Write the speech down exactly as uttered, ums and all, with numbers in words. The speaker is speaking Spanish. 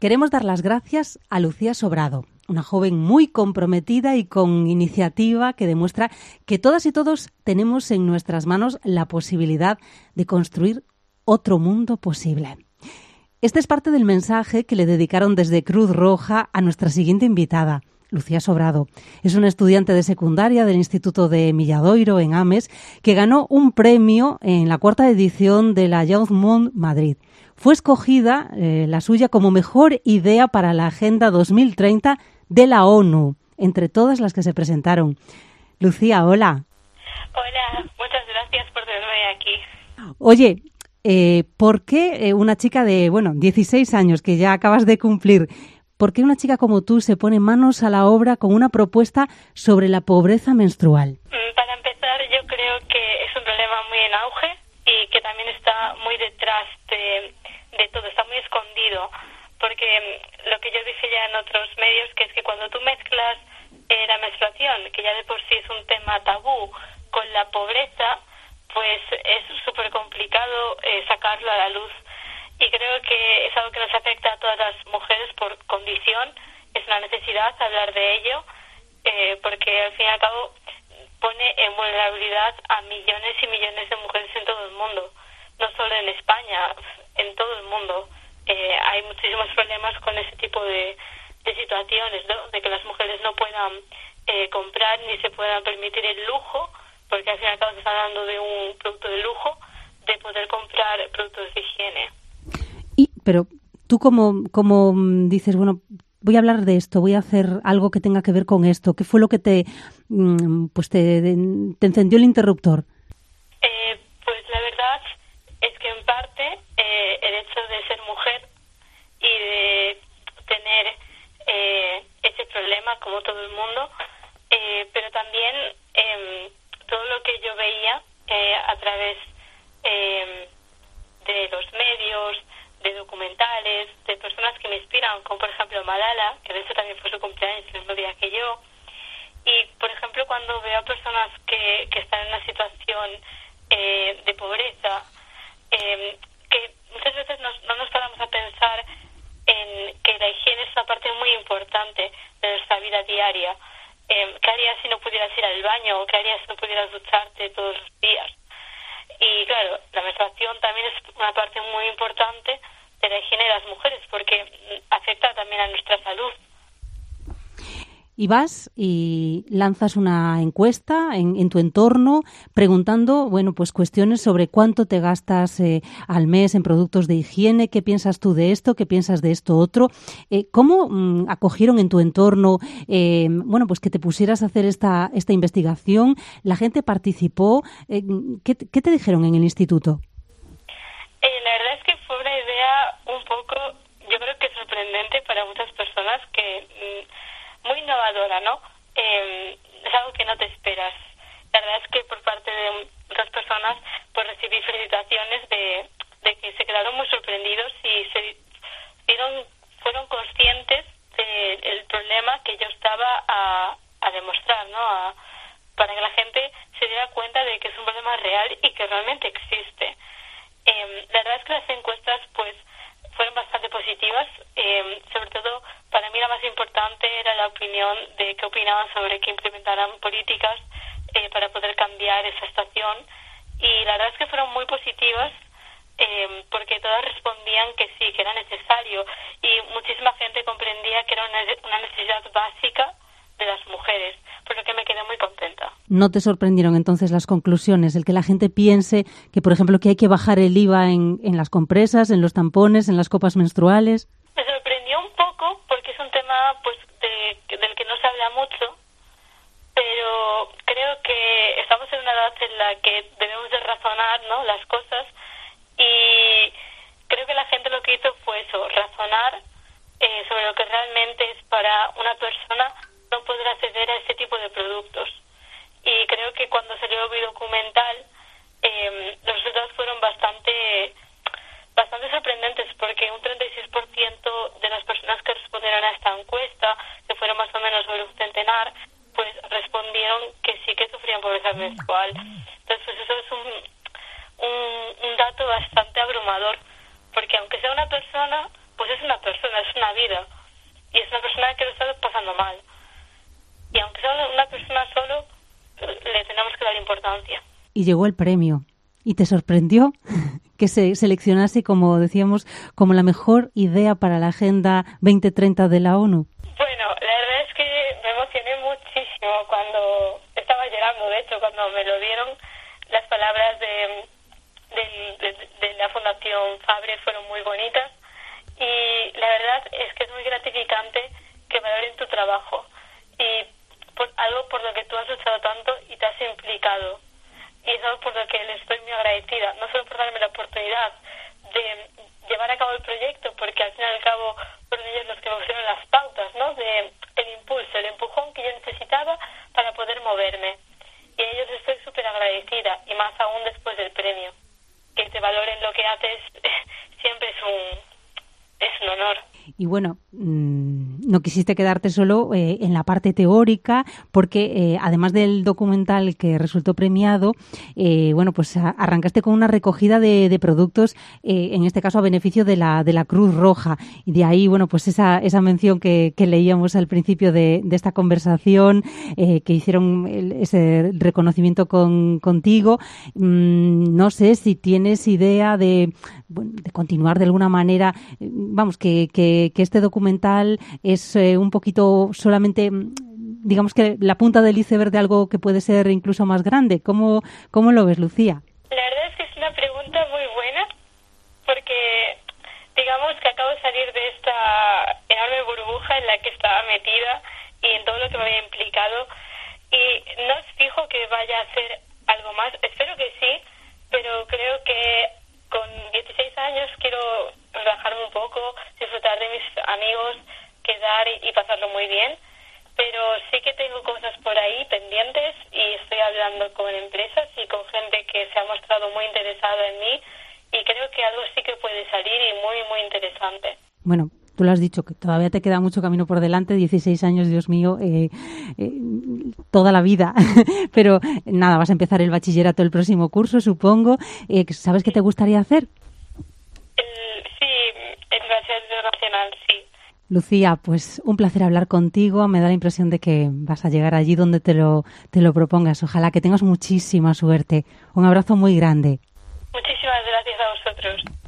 Queremos dar las gracias a Lucía Sobrado, una joven muy comprometida y con iniciativa que demuestra que todas y todos tenemos en nuestras manos la posibilidad de construir otro mundo posible. Este es parte del mensaje que le dedicaron desde Cruz Roja a nuestra siguiente invitada, Lucía Sobrado. Es una estudiante de secundaria del Instituto de Milladoiro, en Ames, que ganó un premio en la cuarta edición de la Youth Month Madrid. Fue escogida eh, la suya como mejor idea para la Agenda dos mil treinta de la ONU, entre todas las que se presentaron. Lucía, hola. Hola, muchas gracias por tenerme aquí. Oye, eh, ¿por qué una chica de, bueno, dieciséis años que ya acabas de cumplir, por qué una chica como tú se pone manos a la obra con una propuesta sobre la pobreza menstrual? Para empezar, yo creo que es un problema muy en auge y que también está muy detrás de, de todo, está muy escondido, porque lo que yo dije ya en otros medios, que es que cuando tú mezclas eh, la menstruación, que ya de por sí es un tema tabú, con la pobreza, pues es súper complicado eh, sacarlo a la luz. Y creo que es algo que nos afecta a todas las mujeres por condición, es una necesidad hablar de ello, eh, porque al fin y al cabo pone en vulnerabilidad a millones y millones de mujeres en todo el mundo, no solo en España, en todo el mundo. Eh, hay muchísimos problemas con ese tipo de, de situaciones, ¿no? De que las mujeres no puedan eh, comprar ni se puedan permitir el lujo, porque al fin y al cabo se está hablando de un producto de lujo, de poder comprar productos de higiene. Y, pero tú como, como dices, bueno, voy a hablar de esto, voy a hacer algo que tenga que ver con esto. ¿Qué fue lo que te, pues te, te encendió el interruptor? Eh, pues la verdad es que en parte eh, el hecho de ser mujer y de tener eh, ese problema como todo el mundo, eh, pero también eh, todo lo que yo veía eh, a través eh, de los medios, de documentales, de personas que me inspiran, como por ejemplo Malala, que de hecho también fue su cumpleaños el mismo día que yo. Y por ejemplo cuando veo a personas que, que están en una situación eh, de pobreza, eh, que muchas veces nos, no nos paramos a pensar en que la higiene es una parte muy importante de nuestra vida diaria. Eh, ¿Qué harías si no pudieras ir al baño? ¿Qué harías si no pudieras ducharte todos los días? Y claro, la menstruación también es una parte muy importante de la higiene de las mujeres porque afecta también a nuestra salud. Y vas y lanzas una encuesta en, en tu entorno preguntando, bueno, pues cuestiones sobre cuánto te gastas eh, al mes en productos de higiene, qué piensas tú de esto, qué piensas de esto otro. Eh, ¿Cómo mm, acogieron en tu entorno, eh, bueno, pues que te pusieras a hacer esta, esta investigación? ¿La gente participó? Eh, ¿qué, ¿Qué te dijeron en el instituto? Eh, la verdad es que fue una idea un poco, yo creo que sorprendente para muchas personas, que mm, muy innovadora, ¿no? Eh, es algo que no te esperas. La verdad es que por parte de muchas personas pues recibí felicitaciones de, de que se quedaron muy sorprendidos y se dieron, fueron conscientes del problema que yo estaba a, a demostrar, ¿no? A, para que la gente se diera cuenta de que es un problema real y que realmente existe. Eh, la verdad es que las encuestas pues fueron bastante positivas, eh, sobre todo para mí la más importante era la opinión de qué opinaban sobre que implementaran políticas eh, para poder cambiar esa situación, y la verdad es que fueron muy positivas eh, porque todas respondían que sí, que era necesario, y muchísima gente comprendía que era una necesidad básica de las mujeres, por lo que me quedé muy contenta. ¿No te sorprendieron entonces las conclusiones? El que la gente piense que, por ejemplo, que hay que bajar el I V A en, en las compresas, en los tampones, en las copas menstruales. Me sorprendió un poco porque es un tema pues de, del que no se habla mucho, pero creo que estamos en una edad en la que debemos de razonar, ¿no?, las cosas, y creo que la gente lo que hizo fue eso, razonar eh, sobre lo que realmente es para una persona no poder acceder a este tipo de productos. Y creo que cuando salió mi documental eh, los resultados fueron bastante bastante sorprendentes, porque un treinta y seis por ciento de las personas que respondieron a esta encuesta, que fueron más o menos sobre un centenar, pues respondieron que sí que sufrían pobreza menstrual. Entonces pues eso es un, un, un dato bastante abrumador, porque aunque sea una persona, pues es una persona, es una vida. y llegó el premio. ¿Y te sorprendió que se seleccionase, como decíamos, como la mejor idea para la Agenda veinte treinta de la ONU? Bueno, la verdad es que me emocioné muchísimo cuando estaba llorando, de hecho, cuando me lo dieron. Las palabras de, de, de, de la Fundación Fabre fueron muy bonitas y la verdad es que es muy gratificante que valoren tu trabajo y por algo por lo que tú has luchado tanto y te has implicado. Y es algo por lo que les estoy muy agradecida, no solo por darme la oportunidad de llevar a cabo el proyecto, porque al fin y al cabo fueron ellos los que me pusieron las pautas, ¿no? De el impulso, el empujón que yo necesitaba para poder moverme. Y a ellos estoy súper agradecida, y más aún después del premio. Que te valoren lo que haces siempre es un, es un honor. Y bueno, no quisiste quedarte solo eh, en la parte teórica, porque eh, además del documental que resultó premiado, eh, bueno, pues arrancaste con una recogida de, de productos, eh, en este caso a beneficio de la de la Cruz Roja. Y de ahí, bueno, pues esa esa mención que, que leíamos al principio de, de esta conversación, eh, que hicieron el, ese reconocimiento con, contigo. Mm, no sé si tienes idea de, bueno, de continuar de alguna manera, vamos, que, que, que este documental es eh, un poquito solamente, digamos que la punta del iceberg de algo que puede ser incluso más grande. ¿Cómo, cómo lo ves, Lucía? La verdad es que es una pregunta muy buena, porque digamos que acabo de salir de esta enorme burbuja en la que estaba metida y en todo lo que me había implicado, y no os fijo que vaya a hacer algo más. Espero que sí, pero creo que con dieciséis años quiero relajarme un poco, disfrutar de mis amigos, quedar y pasarlo muy bien, pero sí que tengo cosas por ahí pendientes y estoy hablando con empresas y con gente que se ha mostrado muy interesada en mí, y creo que algo sí que puede salir y muy, muy interesante. Bueno, tú lo has dicho, que todavía te queda mucho camino por delante, dieciséis años, Dios mío, eh, eh, toda la vida, pero nada, vas a empezar el bachillerato el próximo curso, supongo. Eh, ¿Sabes qué te gustaría hacer? El, sí, el bachillerato nacional, sí. Lucía, pues un placer hablar contigo. Me da la impresión de que vas a llegar allí donde te lo, te lo propongas. Ojalá que tengas muchísima suerte. Un abrazo muy grande. Muchísimas gracias a vosotros.